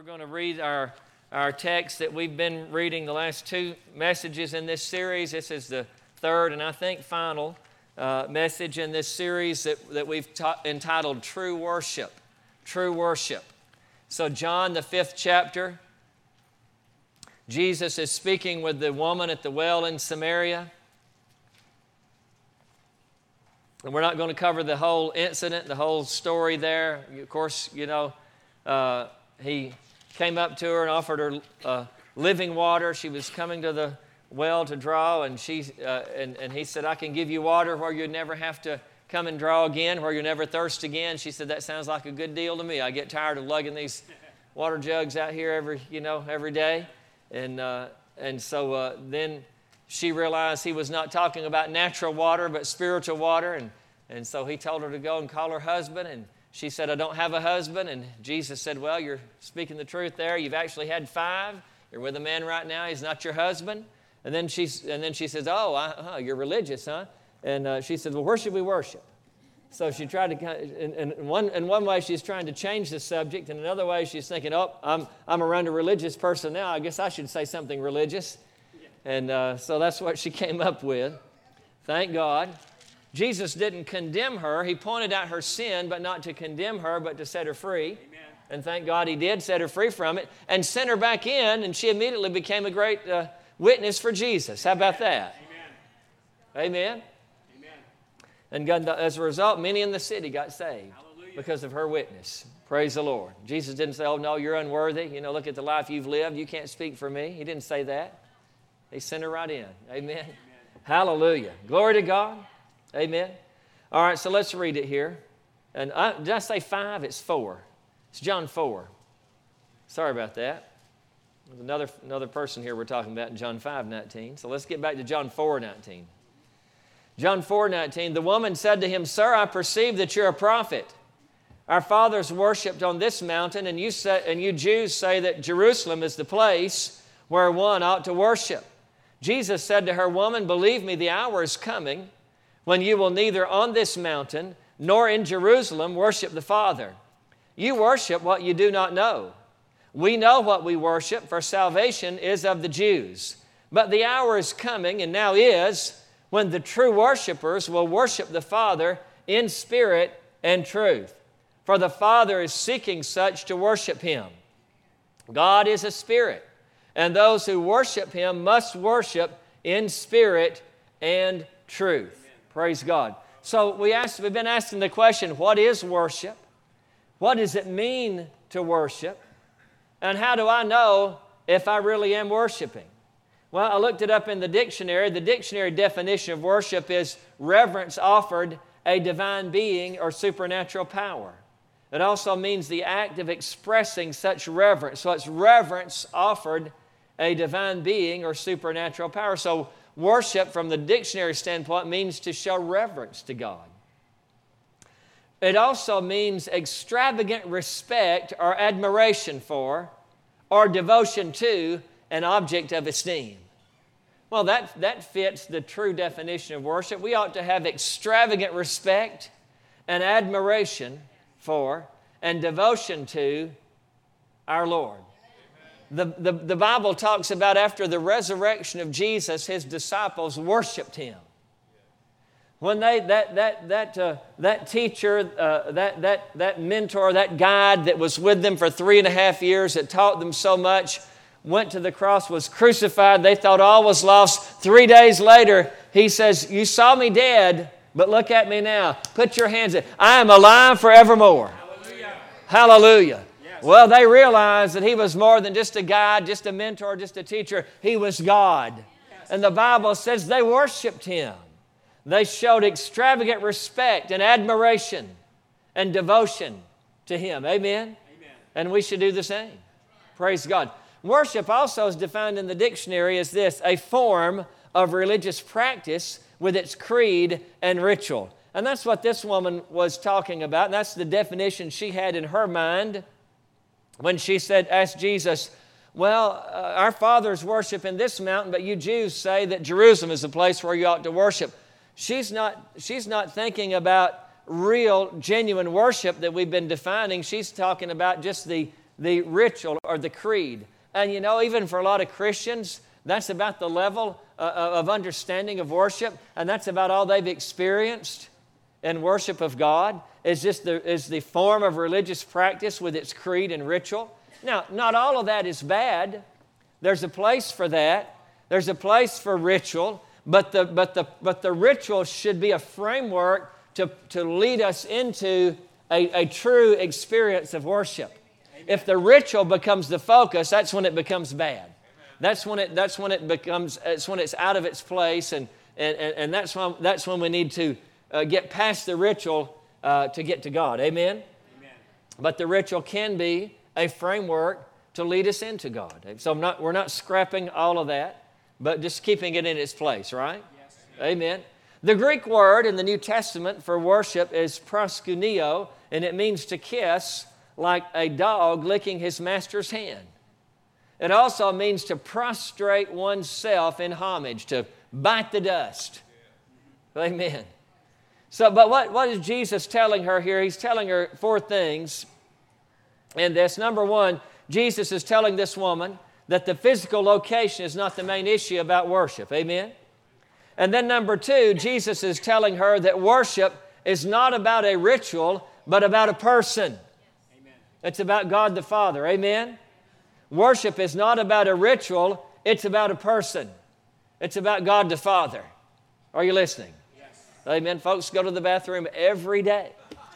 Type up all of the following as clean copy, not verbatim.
going to read our text that we've been reading the last two messages in this series. This is the third and I think final message in this series that we've entitled True Worship. True Worship. So John, the 5th chapter, Jesus is speaking with the woman at the well in Samaria. And we're not going to cover the whole incident, the whole story there. Of course, you know, he came up to her and offered her living water. She was coming to the well to draw, and he said, I can give you water where you never have to come and draw again, where you never thirst again. She said, that sounds like a good deal to me. I get tired of lugging these water jugs out here every day. And so then she realized he was not talking about natural water, but spiritual water. And so he told her to go and call her husband. And she said, I don't have a husband. And Jesus said, well, you're speaking the truth there. You've actually had 5. You're with a man right now. He's not your husband. And then she says, oh, you're religious, huh? And she said, well, where should we worship? So she tried to, in one way she's trying to change the subject. And another way she's thinking, I'm around a religious person now. I guess I should say something religious. And so that's what she came up with. Thank God. Jesus didn't condemn her. He pointed out her sin, but not to condemn her, but to set her free. Amen. And thank God he did set her free from it and sent her back in, and she immediately became a great witness for Jesus. How about that? Amen. Amen. Amen. And God, as a result, many in the city got saved. Hallelujah. Because of her witness. Praise the Lord. Jesus didn't say, oh, no, you're unworthy. You know, look at the life you've lived. You can't speak for me. He didn't say that. He sent her right in. Amen. Amen. Hallelujah. Glory to God. Amen. All right, so let's read it here. And did I say 5? It's 4. It's John 4. Sorry about that. There's another person here we're talking about in John 5:19. So let's get back to John 4:19. John 4:19, the woman said to him, Sir, I perceive that you're a prophet. Our fathers worshipped on this mountain, and you Jews say that Jerusalem is the place where one ought to worship. Jesus said to her, Woman, believe me, the hour is coming when you will neither on this mountain nor in Jerusalem worship the Father. You worship what you do not know. We know what we worship, for salvation is of the Jews. But the hour is coming, and now is, when the true worshipers will worship the Father in spirit and truth. For the Father is seeking such to worship Him. God is a spirit, and those who worship Him must worship in spirit and truth. Praise God. So we've been asking the question, what is worship? What does it mean to worship? And how do I know if I really am worshiping? Well, I looked it up in the dictionary. The dictionary definition of worship is reverence offered a divine being or supernatural power. It also means the act of expressing such reverence. So it's reverence offered a divine being or supernatural power. So worship, from the dictionary standpoint, means to show reverence to God. It also means extravagant respect or admiration for or devotion to an object of esteem. Well, that fits the true definition of worship. We ought to have extravagant respect and admiration for and devotion to our Lord. The Bible talks about after the resurrection of Jesus, His disciples worshiped Him. When that teacher, that mentor, that guide that was with them for 3.5 years, that taught them so much, went to the cross, was crucified, they thought all was lost. 3 days later, He says, you saw me dead, but look at me now. Put your hands in. I am alive forevermore. Hallelujah. Hallelujah. Well, they realized that He was more than just a guide, just a mentor, just a teacher. He was God. And the Bible says they worshiped Him. They showed extravagant respect and admiration and devotion to Him. Amen? Amen. And we should do the same. Praise God. Worship also is defined in the dictionary as this, a form of religious practice with its creed and ritual. And that's what this woman was talking about. And that's the definition she had in her mind when she asked Jesus, well, our fathers worship in this mountain, but you Jews say that Jerusalem is the place where you ought to worship. She's not thinking about real, genuine worship that we've been defining. She's talking about just the the ritual or the creed. And you know, even for a lot of Christians, that's about the level of understanding of worship, and that's about all they've experienced in worship of God, is the form of religious practice with its creed and ritual. Now, not all of that is bad. There's a place for that. There's a place for ritual, but the ritual should be a framework to lead us into a true experience of worship. Amen. If the ritual becomes the focus, that's when it becomes bad. That's when it's out of its place, and that's when we need to get past the ritual to get to God. Amen? Amen. But the ritual can be a framework to lead us into God. So we're not scrapping all of that, but just keeping it in its place, right? Yes. Amen. The Greek word in the New Testament for worship is proskuneo, and it means to kiss like a dog licking his master's hand. It also means to prostrate oneself in homage, to bite the dust. Amen. So, but what is Jesus telling her here? He's telling her 4 things in this. Number 1, Jesus is telling this woman that the physical location is not the main issue about worship. Amen? And then number 2, Jesus is telling her that worship is not about a ritual, but about a person. Amen. It's about God the Father. Amen? Worship is not about a ritual, it's about a person. It's about God the Father. Are you listening? Yes. Amen. Folks go to the bathroom every day.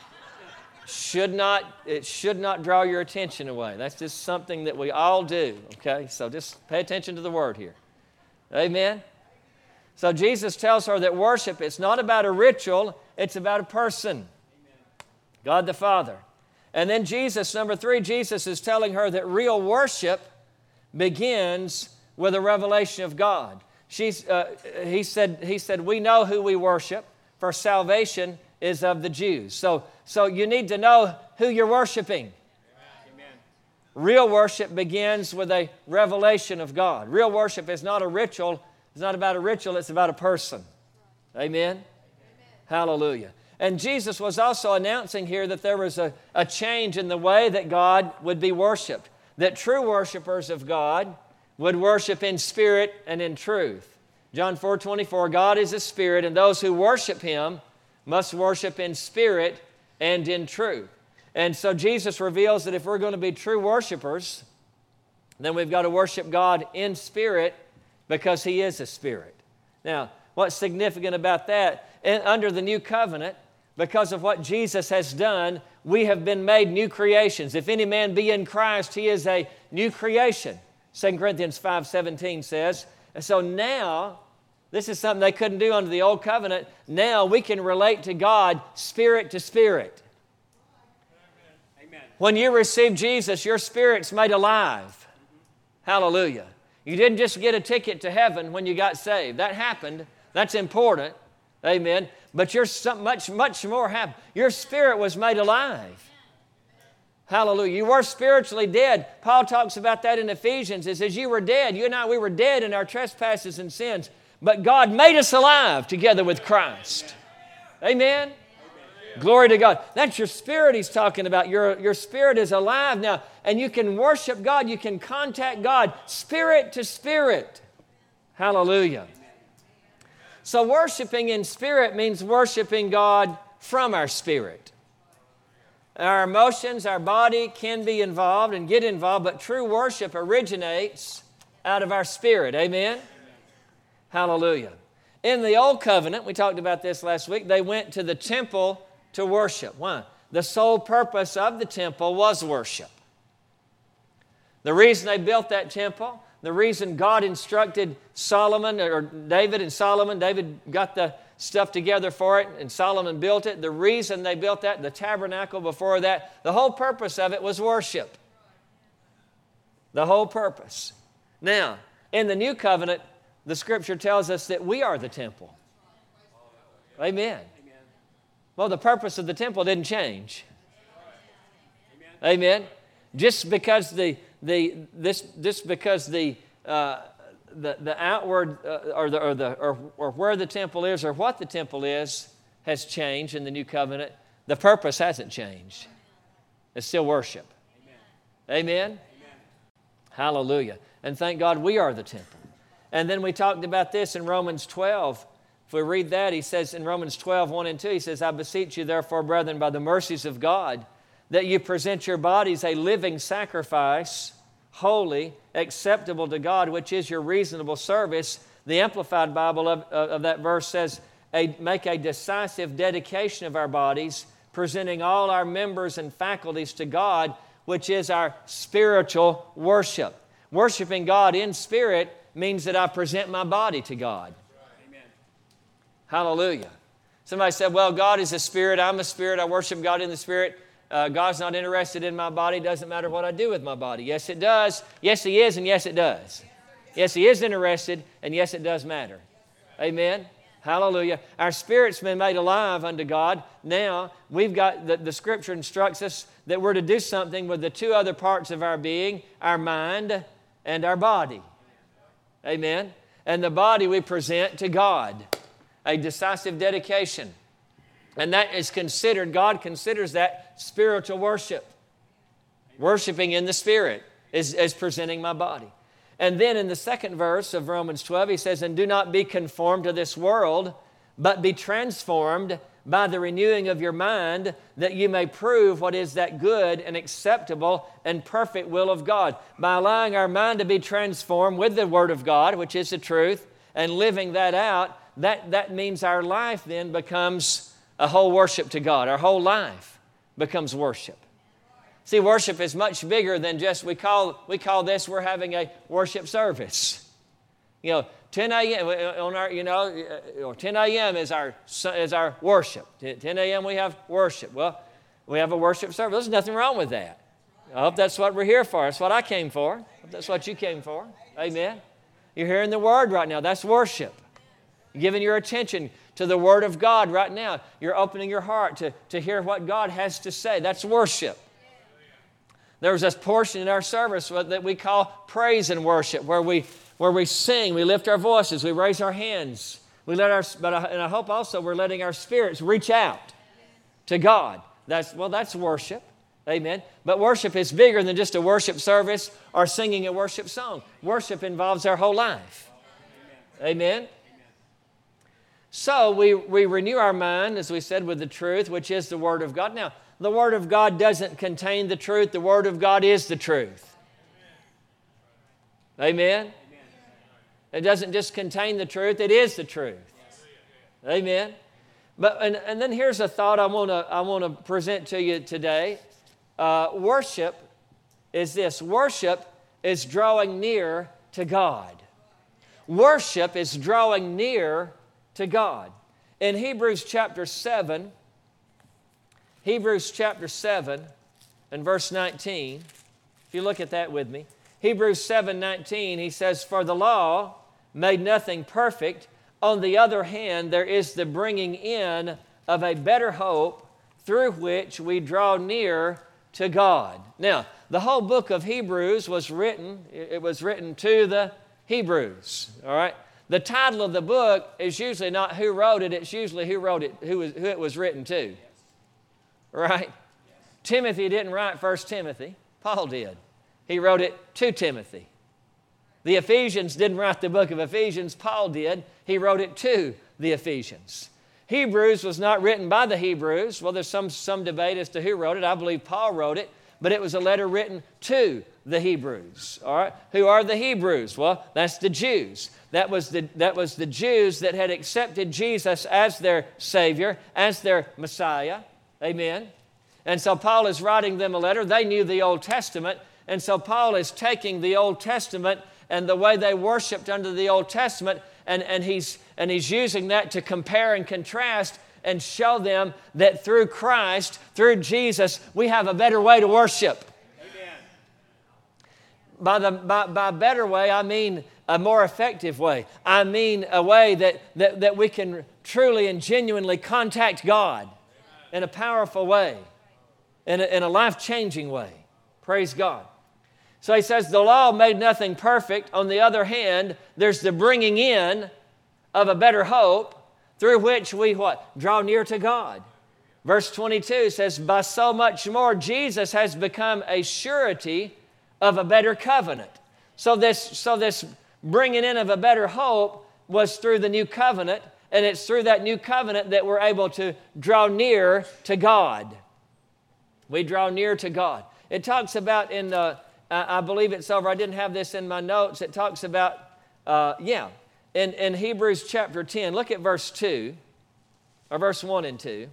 It should not draw your attention away. That's just something that we all do, okay? So just pay attention to the word here. Amen? So Jesus tells her that worship is not about a ritual, it's about a person. Amen. God the Father. And then number 3, Jesus is telling her that real worship begins with a revelation of God. He said, we know who we worship, for salvation is of the Jews. So you need to know who you're worshiping. Amen. Real worship begins with a revelation of God. Real worship is not a ritual. It's not about a ritual, it's about a person. Amen? Amen. Hallelujah. And Jesus was also announcing here that there was a change in the way that God would be worshiped. That true worshipers of God would worship in spirit and in truth. John 4:24, God is a spirit, and those who worship Him must worship in spirit and in truth. And so Jesus reveals that if we're going to be true worshipers, then we've got to worship God in spirit, because He is a spirit. Now, what's significant about that? Under the new covenant, because of what Jesus has done, we have been made new creations. If any man be in Christ, he is a new creation. 2 Corinthians 5:17 says. And so now, this is something they couldn't do under the old covenant. Now we can relate to God spirit to spirit. Amen. When you receive Jesus, your spirit's made alive. Hallelujah. You didn't just get a ticket to heaven when you got saved. That happened. That's important. Amen. But you're much more happened. Your spirit was made alive. Hallelujah. You were spiritually dead. Paul talks about that in Ephesians. He says, you were dead. You and I, we were dead in our trespasses and sins. But God made us alive together with Christ. Amen. Glory to God. That's your spirit He's talking about. Your spirit is alive now, and you can worship God. You can contact God spirit to spirit. Hallelujah. So worshiping in spirit means worshiping God from our spirit. Our emotions, our body can be involved and get involved, but true worship originates out of our spirit. Amen? Hallelujah. In the Old Covenant, we talked about this last week, they went to the temple to worship. Why? The sole purpose of the temple was worship. The reason they built that temple, the reason God instructed Solomon, or David and Solomon, David got the stuff together for it, and Solomon built it. The reason they built that, the tabernacle before that, the whole purpose of it was worship. The whole purpose. Now, in the New Covenant, the Scripture tells us that we are the temple. Amen. Well, the purpose of the temple didn't change. Amen. Just because the outward or where the temple is or what the temple is has changed in the new covenant, the purpose hasn't changed. It's still worship. Amen? Hallelujah. And thank God we are the temple. And then we talked about this in Romans 12. If we read that, he says in Romans 12, 1 and 2, he says, I beseech you therefore, brethren, by the mercies of God, that you present your bodies a living sacrifice, holy, acceptable to God, which is your reasonable service. The Amplified Bible of that verse says, make a decisive dedication of our bodies, presenting all our members and faculties to God, which is our spiritual worship. Worshiping God in spirit means that I present my body to God. Amen. Hallelujah. Somebody said, well, God is a spirit. I'm a spirit. I worship God in the spirit. God's not interested in my body. It doesn't matter what I do with my body. Yes, it does. Yes, He is, and yes, it does. Yes, He is interested, and yes, it does matter. Amen. Hallelujah. Our spirit's been made alive unto God. Now, we've got, the Scripture instructs us that we're to do something with the two other parts of our being, our mind and our body. Amen. And the body we present to God. A decisive dedication. And that is considered, God considers that spiritual worship. Worshiping in the Spirit is presenting my body. And then in the second verse of Romans 12, he says, and do not be conformed to this world, but be transformed by the renewing of your mind, that you may prove what is that good and acceptable and perfect will of God. By allowing our mind to be transformed with the Word of God, which is the truth, and living that out, that means our life then becomes a whole worship to God. Our whole life becomes worship. See, worship is much bigger than just, we call this, we're having a worship service. 10 a.m. on our, or 10 a.m. is our worship. 10 a.m. we have worship. Well, we have a worship service. There's nothing wrong with that. I hope that's what we're here for. That's what I came for. I hope that's what you came for. Amen. You're hearing the Word right now. That's worship. You're giving your attention to the Word of God right now. You're opening your heart to hear what God has to say. That's worship. There was this portion in our service that we call praise and worship, where we sing, we lift our voices, we raise our hands. And I hope also we're letting our spirits reach out to God. That's worship. Amen. But worship is bigger than just a worship service or singing a worship song. Worship involves our whole life. Amen. So we renew our mind, as we said, with the truth, which is the Word of God. Now, the Word of God doesn't contain the truth. The Word of God is the truth. Amen? It doesn't just contain the truth. It is the truth. Amen? And then here's a thought I want to present to you today. Worship is this. Worship is drawing near to God. Worship is drawing near to God. In Hebrews chapter 7 and verse 19, if you look at that with me, Hebrews 7:19, he says, for the law made nothing perfect. On the other hand, there is the bringing in of a better hope through which we draw near to God. Now, the whole book of Hebrews was written to the Hebrews, all right? The title of the book is usually not who wrote it, it's usually who wrote it, who it was written to. Right? Timothy didn't write 1 Timothy. Paul did. He wrote it to Timothy. The Ephesians didn't write the book of Ephesians. Paul did. He wrote it to the Ephesians. Hebrews was not written by the Hebrews. Well, there's some debate as to who wrote it. I believe Paul wrote it. But it was a letter written to the Hebrews. All right? Who are the Hebrews? Well, that's the Jews. That was the Jews that had accepted Jesus as their Savior, as their Messiah. Amen. And so Paul is writing them a letter. They knew the Old Testament. And so Paul is taking the Old Testament and the way they worshiped under the Old Testament, and he's using that to compare and contrast and show them that through Christ, through Jesus, we have a better way to worship. Amen. By better way, I mean a more effective way. I mean a way that we can truly and genuinely contact God in a powerful way, in a life-changing way. Praise God. So he says, the law made nothing perfect. On the other hand, there's the bringing in of a better hope through which we what? Draw near to God. Verse 22 says, by so much more Jesus has become a surety of a better covenant. So this bringing in of a better hope was through the new covenant, and it's through that new covenant that we're able to draw near to God. We draw near to God. It talks about in I believe it's over. I didn't have this in my notes. It talks about, in Hebrews chapter 10. Look at verse 2, or verse 1 and 2.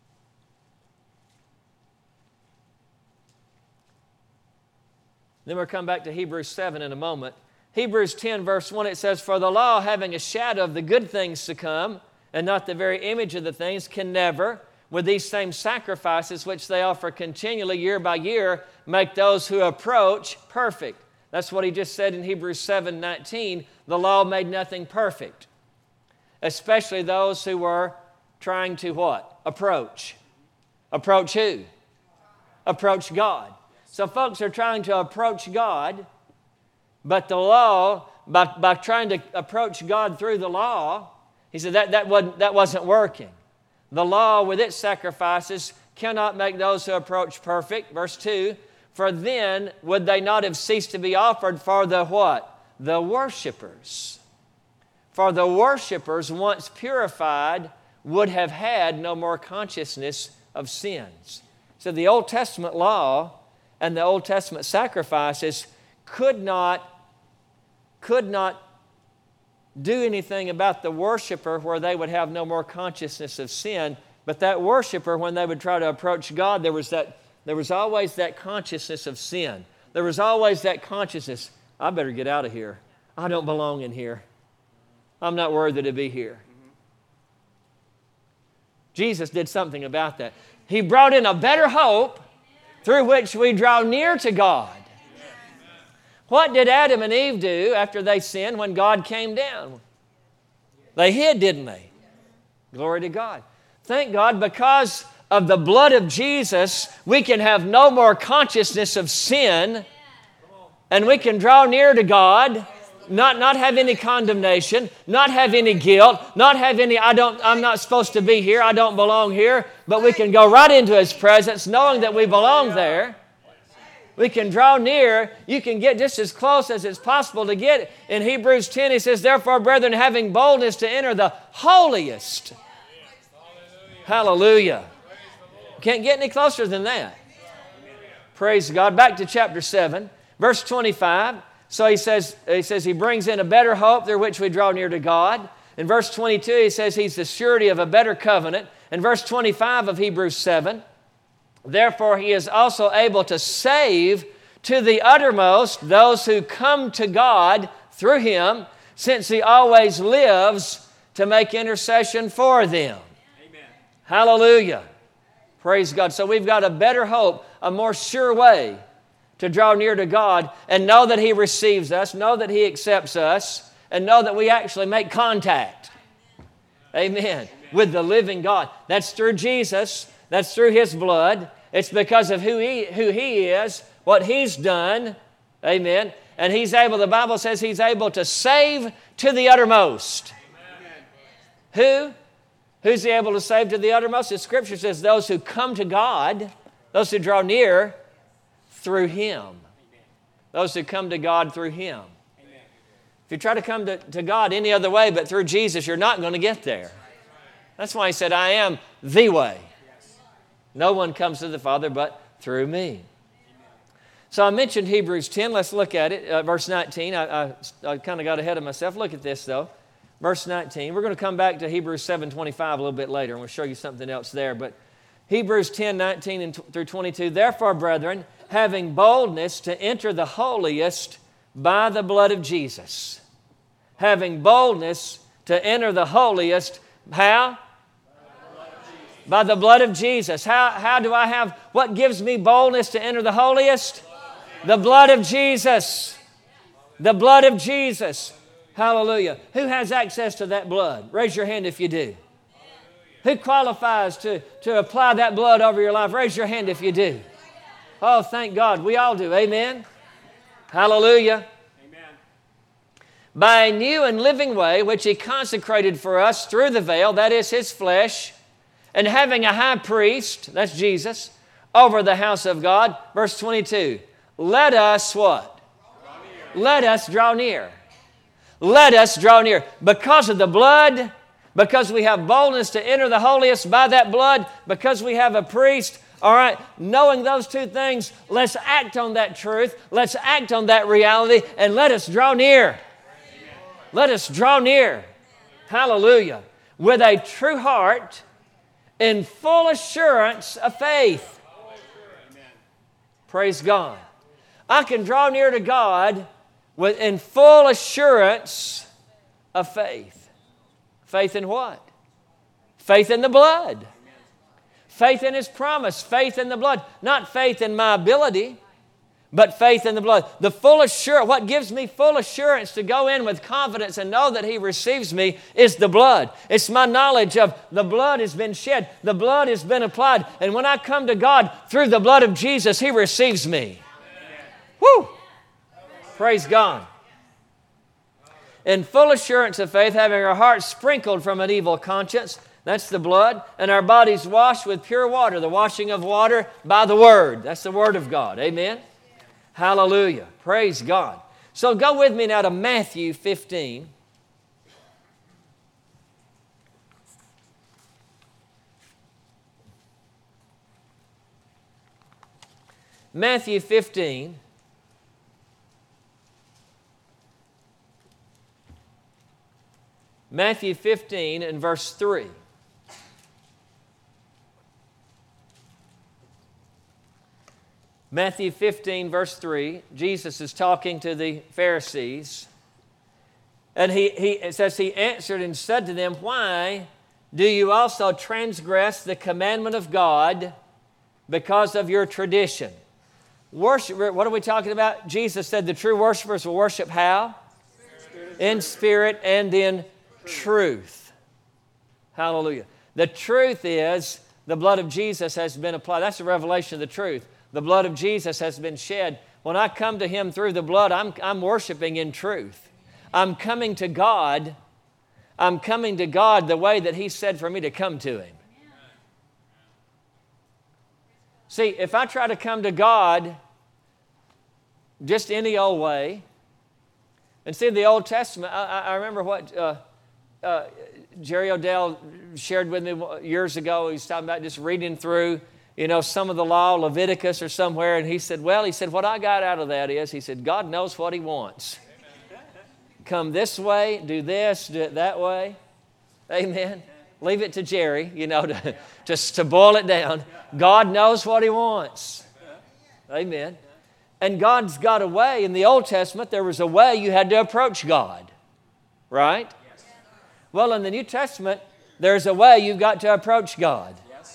Then we'll come back to Hebrews 7 in a moment. Hebrews 10, verse 1, it says, "For the law, having a shadow of the good things to come, and not the very image of the things, can never, with these same sacrifices which they offer continually year by year, make those who approach perfect." That's what he just said in Hebrews 7:19. The law made nothing perfect, especially those who were trying to what? Approach. Approach who? Approach God. So folks are trying to approach God, but the law, by trying to approach God through the law, he said that wasn't working. The law with its sacrifices cannot make those who approach perfect. Verse 2, "For then would they not have ceased to be offered for the what? The worshipers. For the worshipers, once purified, would have had no more consciousness of sins." So the Old Testament law and the Old Testament sacrifices could not do anything about the worshiper where they would have no more consciousness of sin. But that worshiper, when they would try to approach God, there was always that consciousness of sin. There was always that consciousness, I better get out of here. I don't belong in here. I'm not worthy to be here. Jesus did something about that. He brought in a better hope through which we draw near to God. What did Adam and Eve do after they sinned when God came down? They hid, didn't they? Glory to God. Thank God, because of the blood of Jesus, we can have no more consciousness of sin, and we can draw near to God, not have any condemnation, not have any guilt, not have any, I'm not supposed to be here, I don't belong here, but we can go right into His presence knowing that we belong there. We can draw near. You can get just as close as it's possible to get. In Hebrews 10, he says, "Therefore, brethren, having boldness to enter the holiest." Hallelujah. Can't get any closer than that. Praise God. Back to chapter 7, verse 25. So he says he brings in a better hope through which we draw near to God. In verse 22, he says he's the surety of a better covenant. In verse 25 of Hebrews 7, "Therefore he is also able to save to the uttermost those who come to God through Him, since He always lives to make intercession for them." Amen. Hallelujah. Praise God. So we've got a better hope, a more sure way to draw near to God and know that He receives us, know that He accepts us, and know that we actually make contact. Amen. With the living God. That's through Jesus. That's through His blood. It's because of who He is, what He's done. Amen. And He's able, the Bible says He's able to save to the uttermost. Amen. Who's He able to save to the uttermost? The Scripture says those who come to God, those who draw near through Him. Those who come to God through Him. If you try to come to God any other way but through Jesus, you're not going to get there. That's why He said, "I am the way. No one comes to the Father but through me." So I mentioned Hebrews 10. Let's look at it. Verse 19. I kind of got ahead of myself. Look at this, though. Verse 19. We're going to come back to Hebrews 7:25 a little bit later, and we'll show you something else there. But Hebrews 10:19 through 22. "Therefore, brethren, having boldness to enter the holiest by the blood of Jesus." Having boldness to enter the holiest. How? By the blood of Jesus. How do I have, what gives me boldness to enter the holiest? The blood of Jesus. The blood of Jesus. Hallelujah. Who has access to that blood? Raise your hand if you do. Who qualifies to apply that blood over your life? Raise your hand if you do. Oh, thank God. We all do. Amen. Hallelujah. By a new and living way, which He consecrated for us through the veil, that is His flesh, and having a high priest, that's Jesus, over the house of God. Verse 22, let us what? Let us draw near. Let us draw near. Because of the blood, because we have boldness to enter the holiest by that blood, because we have a priest, all right, knowing those two things, let's act on that truth, let's act on that reality, and let us draw near. Let us draw near. Hallelujah. With a true heart, in full assurance of faith. Praise God. I can draw near to God in full assurance of faith. Faith in what? Faith in the blood. Faith in His promise. Faith in the blood. Not faith in my ability, but faith in the blood. The full assurance, what gives me full assurance to go in with confidence and know that He receives me is the blood. It's my knowledge of the blood has been shed. The blood has been applied. And when I come to God through the blood of Jesus, He receives me. Woo! Praise God. In full assurance of faith, having our hearts sprinkled from an evil conscience, that's the blood, and our bodies washed with pure water, the washing of water by the Word. That's the Word of God. Amen? Hallelujah. Praise God. So go with me now to Matthew 15. Matthew 15. Matthew 15 and verse 3. Matthew 15, verse 3, Jesus is talking to the Pharisees. And it says, He answered and said to them, why do you also transgress the commandment of God because of your tradition? Worship, what are we talking about? Jesus said the true worshipers will worship how? In spirit and in truth. Hallelujah. The truth is the blood of Jesus has been applied. That's the revelation of the truth. The blood of Jesus has been shed. When I come to Him through the blood, I'm worshiping in truth. I'm coming to God. I'm coming to God the way that He said for me to come to Him. See, if I try to come to God just any old way, and see in the Old Testament, I remember what Jerry Odell shared with me years ago. He was talking about just reading through some of the law, Leviticus or somewhere, and he said, what I got out of that is, he said, God knows what He wants. Amen. Come this way, do this, do it that way. Amen. Leave it to Jerry, to boil it down. God knows what He wants. Amen. And God's got a way. In the Old Testament, there was a way you had to approach God. Right? Well, in the New Testament, there's a way you've got to approach God.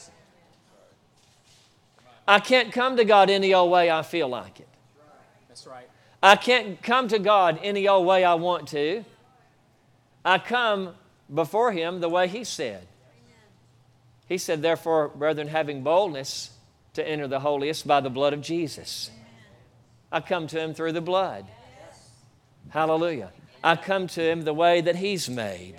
I can't come to God any old way I feel like it. That's right. I can't come to God any old way I want to. I come before Him the way He said. He said, therefore, brethren, having boldness to enter the holiest by the blood of Jesus. I come to Him through the blood. Hallelujah. I come to Him the way that He's made.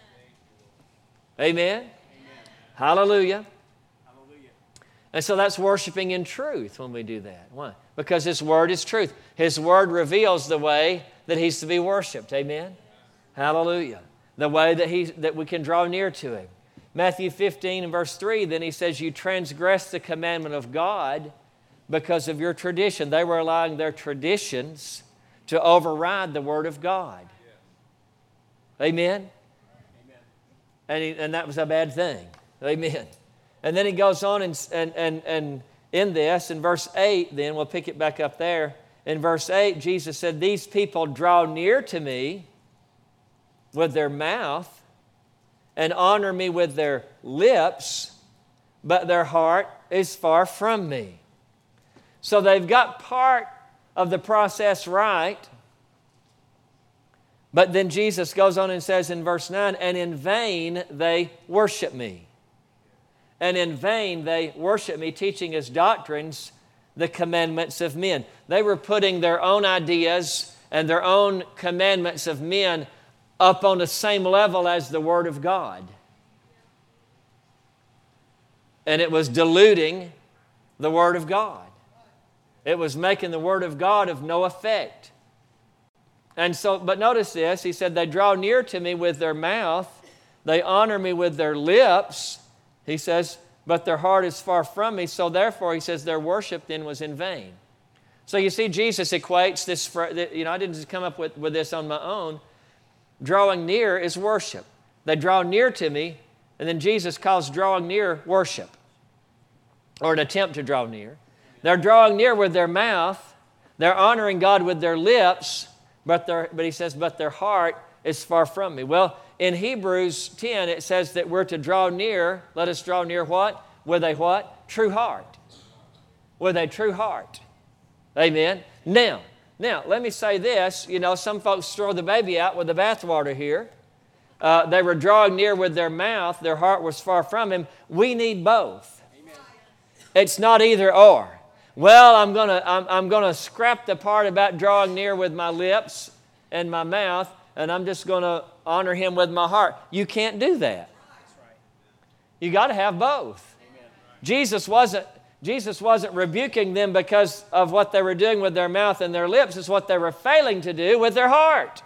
Amen? Hallelujah. And so that's worshiping in truth when we do that. Why? Because His Word is truth. His Word reveals the way that He's to be worshiped. Amen? Hallelujah. The way that we can draw near to Him. Matthew 15 and verse 3, then He says, you transgress the commandment of God because of your tradition. They were allowing their traditions to override the Word of God. Amen? And that was a bad thing. Amen. And then He goes on and in this, in verse 8, then we'll pick it back up there. In verse 8, Jesus said, these people draw near to me with their mouth and honor me with their lips, but their heart is far from me. So they've got part of the process right. But then Jesus goes on and says in verse 9, and in vain they worship me. And in vain they worship me, teaching as doctrines the commandments of men. They were putting their own ideas and their own commandments of men up on the same level as the Word of God. And it was diluting the Word of God. It was making the Word of God of no effect. And so, but notice this, he said, they draw near to me with their mouth, they honor me with their lips, he says, but their heart is far from me. So therefore, he says, their worship then was in vain. So you see, Jesus equates this, I didn't just come up with this on my own. Drawing near is worship. They draw near to me, and then Jesus calls drawing near worship, or an attempt to draw near. They're drawing near with their mouth, they're honoring God with their lips, but he says, but their heart is far from me. Well, in Hebrews 10, it says that we're to draw near. Let us draw near what? With a what? True heart. With a true heart. Amen. Now, let me say this. Some folks throw the baby out with the bathwater here. They were drawing near with their mouth. Their heart was far from Him. We need both. Amen. It's not either or. Well, I'm gonna scrap the part about drawing near with my lips and my mouth, and I'm just going to honor Him with my heart. You can't do that. You got to have both. Amen. Jesus wasn't rebuking them because of what they were doing with their mouth and their lips. It's what they were failing to do with their heart.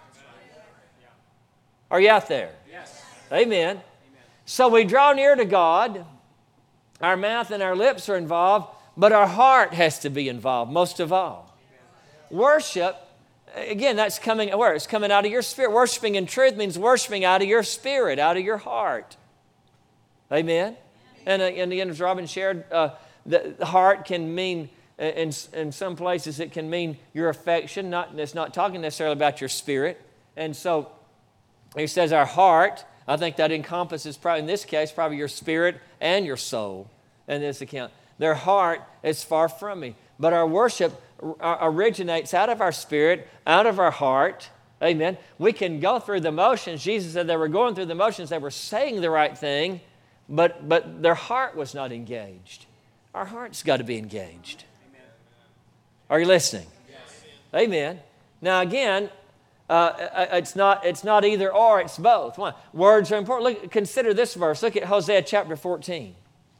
Are you out there? Yes. Amen. Amen. So we draw near to God. Our mouth and our lips are involved, but our heart has to be involved most of all. Worship, again, that's coming where? It's coming out of your spirit. Worshiping in truth means worshiping out of your spirit, out of your heart. Amen? And again, as Robin shared, the heart can mean, in some places it can mean your affection. It's not talking necessarily about your spirit. And so he says our heart, I think that encompasses, probably in this case, probably your spirit and your soul in this account. Their heart is far from me. But our worship originates out of our spirit, out of our heart. Amen. We can go through the motions. Jesus said they were going through the motions. They were saying the right thing, but their heart was not engaged. Our heart's got to be engaged. Amen. Are you listening? Yes. Amen. Now again, it's not either or, it's both. Why? Words are important. Consider this verse. Look at Hosea chapter 14.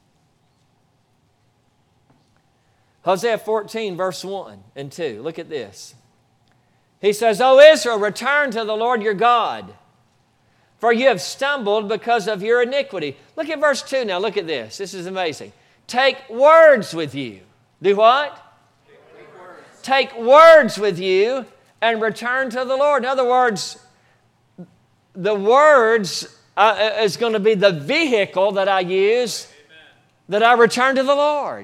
Hosea 14, verse 1 and 2. Look at this. He says, O Israel, return to the Lord your God, for you have stumbled because of your iniquity. Look at verse 2 now. Look at this. This is amazing. Take words with you. Do what? Take words with you and return to the Lord. In other words, the words is going to be the vehicle that I use, that I return to the Lord.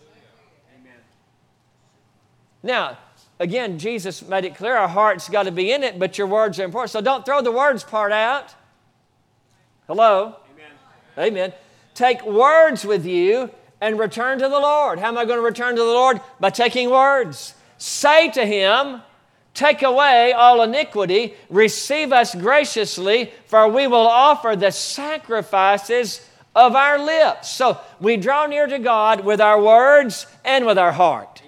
Now, again, Jesus made it clear our heart's got to be in it, but your words are important. So don't throw the words part out. Hello? Amen. Amen. Take words with you and return to the Lord. How am I going to return to the Lord? By taking words. Say to Him, take away all iniquity, receive us graciously, for we will offer the sacrifices of our lips. So we draw near to God with our words and with our heart.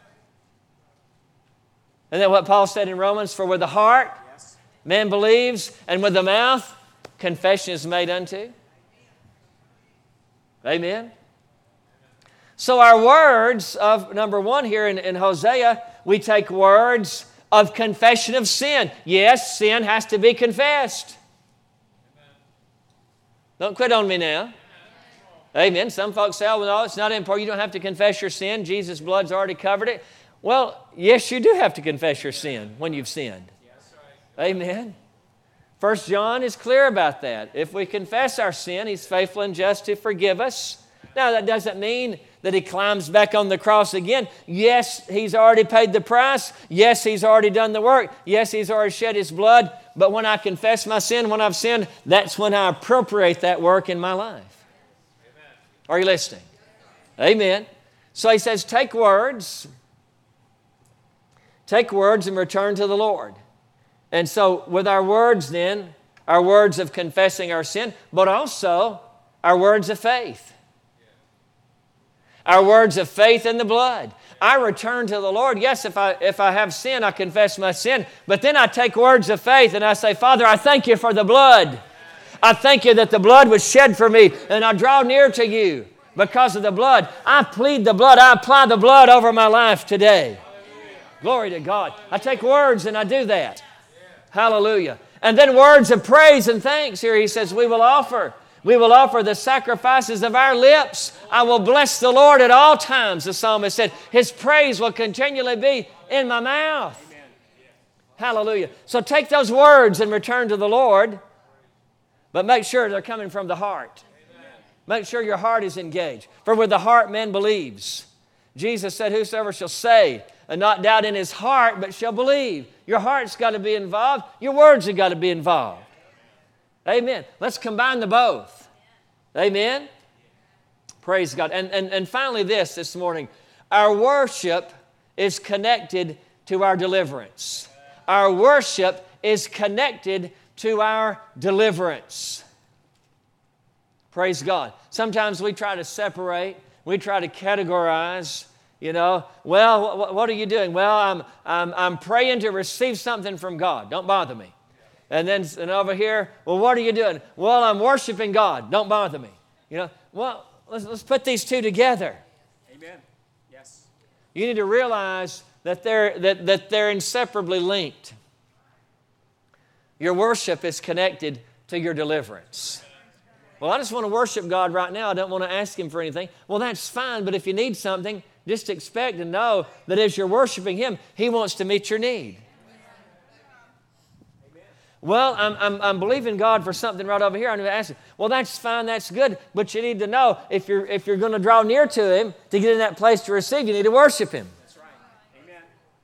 And then what Paul said in Romans, for with the heart man believes, and with the mouth confession is made unto. Amen. So our words of, number one here in Hosea, we take words of confession of sin. Yes, sin has to be confessed. Don't quit on me now. Amen. Some folks say, oh, no, it's not important. You don't have to confess your sin. Jesus' blood's already covered it. Well, yes, you do have to confess your sin when you've sinned. Amen. 1 John is clear about that. If we confess our sin, He's faithful and just to forgive us. Now, that doesn't mean that He climbs back on the cross again. Yes, He's already paid the price. Yes, He's already done the work. Yes, He's already shed His blood. But when I confess my sin, when I've sinned, that's when I appropriate that work in my life. Amen. Are you listening? Amen. So He says, take words and return to the Lord. And so with our words then, our words of confessing our sin, but also our words of faith. Our words of faith in the blood. I return to the Lord. Yes, if I have sin, I confess my sin. But then I take words of faith and I say, Father, I thank you for the blood. I thank you that the blood was shed for me, and I draw near to you. because of the blood. I plead the blood. I apply the blood over my life today. Glory to God. I take words and I do that. Hallelujah. And then words of praise and thanks. Here he says, we will offer the sacrifices of our lips. I will bless the Lord at all times, the psalmist said. His praise will continually be in my mouth. Hallelujah. So take those words and return to the Lord, but make sure they're coming from the heart. Make sure your heart is engaged. For with the heart man believes. Jesus said, whosoever shall say and not doubt in his heart, but shall believe. Your heart's got to be involved. Your words have got to be involved. Amen. Let's combine the both. Amen. Praise God. And finally this morning. Our worship is connected to our deliverance. Our worship is connected to our deliverance. Praise God. Sometimes we try to separate. We try to categorize. You know, well, what are you doing? Well, I'm praying to receive something from God. Don't bother me. And then over here, well, what are you doing? Well, I'm worshiping God. Don't bother me. You know, well, let's put these two together. Amen. Yes. You need to realize that they're inseparably linked. Your worship is connected to your deliverance. Well, I just want to worship God right now. I don't want to ask Him for anything. Well, that's fine, but if you need something, just expect and know that as you're worshiping Him, He wants to meet your need. Well, I'm believing God for something right over here. I need to ask Him. Well, that's fine, that's good, but you need to know if you're going to draw near to Him to get in that place to receive, you need to worship Him. That's right. Amen.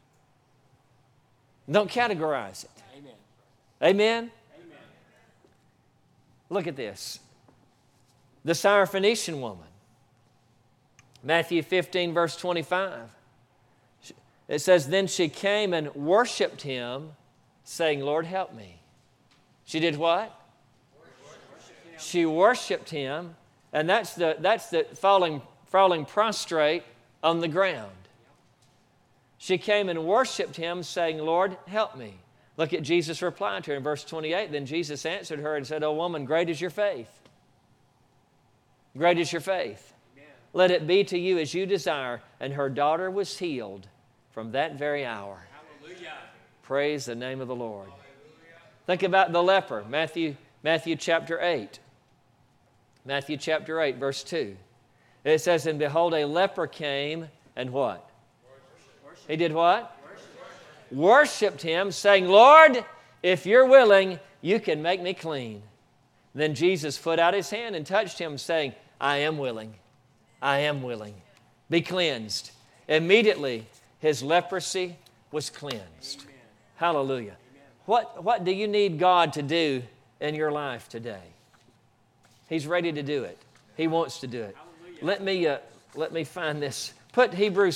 Don't categorize it. Amen. Amen? Amen. Look at this. The Syrophoenician woman. Matthew 15, verse 25. It says, then she came and worshiped Him, saying, Lord, help me. She did what? She worshiped Him, and that's the falling prostrate on the ground. She came and worshiped Him, saying, Lord, help me. Look at Jesus' reply to her in verse 28. Then Jesus answered her and said, O woman, great is your faith. Great is your faith. Amen. Let it be to you as you desire. And her daughter was healed from that very hour. Hallelujah. Praise the name of the Lord. Think about the leper. Matthew chapter 8. Matthew chapter 8, verse 2. It says, and behold, a leper came and what? Worship. He did what? Worshipped Him, saying, Lord, if you're willing, you can make me clean. Then Jesus put out His hand and touched him, saying, I am willing. I am willing. Be cleansed. Immediately, his leprosy was cleansed. Amen. Hallelujah. Amen. What do you need God to do in your life today? He's ready to do it. He wants to do it. Hallelujah. Let me find this. Put Hebrews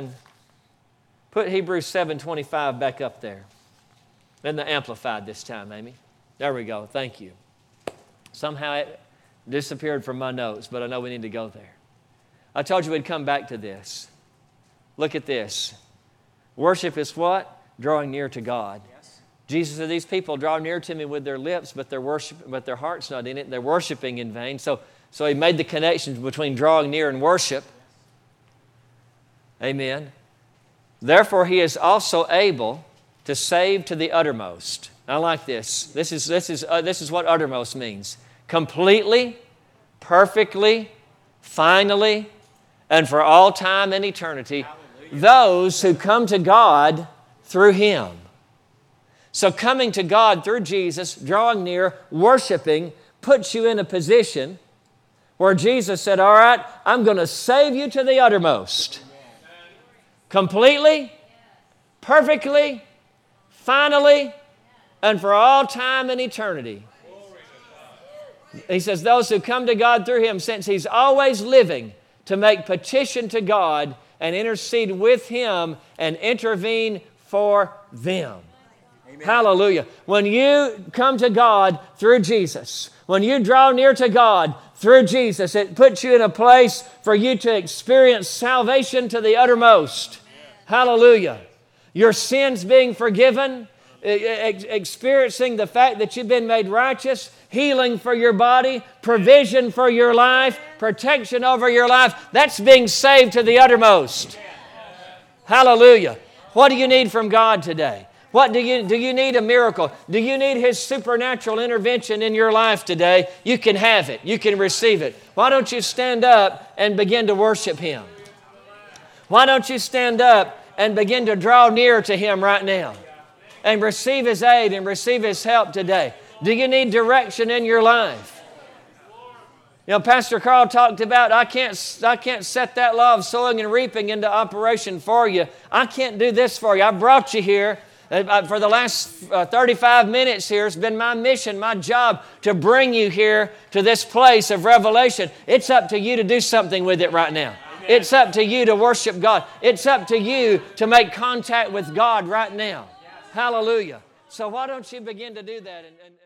7:25 back up there. And the Amplified this time, Amy. There we go. Thank you. Somehow it disappeared from my notes, but I know we need to go there. I told you we'd come back to this. Look at this. Worship is what? Drawing near to God. Yes. Jesus said, these people draw near to me with their lips, but their heart's not in it. They're worshiping in vain. So He made the connection between drawing near and worship. Amen. Therefore, He is also able to save to the uttermost. I like this. This is what uttermost means. Completely, perfectly, finally, and for all time and eternity, hallelujah, those who come to God through Him. So coming to God through Jesus, drawing near, worshiping, puts you in a position where Jesus said, all right, I'm going to save you to the uttermost. Completely, perfectly, finally, and for all time and eternity. He says, those who come to God through Him, since He's always living to make petition to God and intercede with Him and intervene for them. Amen. Hallelujah. When you come to God through Jesus, when you draw near to God through Jesus, it puts you in a place for you to experience salvation to the uttermost. Hallelujah. Your sins being forgiven, experiencing the fact that you've been made righteous, healing for your body, provision for your life, protection over your life. That's being saved to the uttermost. Hallelujah. What do you need from God today? What do you need a miracle? Do you need His supernatural intervention in your life today? You can have it. You can receive it. Why don't you stand up and begin to worship Him? Why don't you stand up and begin to draw near to Him right now and receive His aid and receive His help today? Do you need direction in your life? You know, Pastor Carl talked about, I can't set that law of sowing and reaping into operation for you. I can't do this for you. I brought you here. For the last 35 minutes here, it's been my mission, my job to bring you here to this place of revelation. It's up to you to do something with it right now. Amen. It's up to you to worship God. It's up to you to make contact with God right now. Yes. Hallelujah. So why don't you begin to do that?